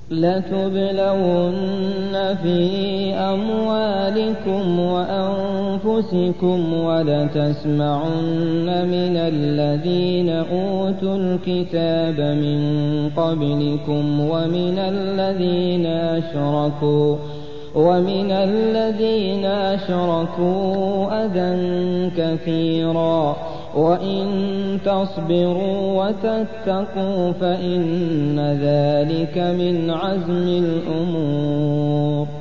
لتبلون في أموالكم وأنفسكم ولتسمعن من الذين أوتوا الكتاب من قبلكم ومن الذين أشركوا أذى كثيرا وإن تصبروا وتتقوا فإن ذلك من عزم الأمور